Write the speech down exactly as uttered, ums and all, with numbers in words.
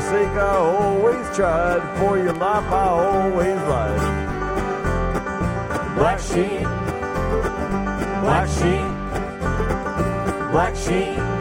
sake I always tried, for your life I always lied. Black sheep, black sheep, black sheep.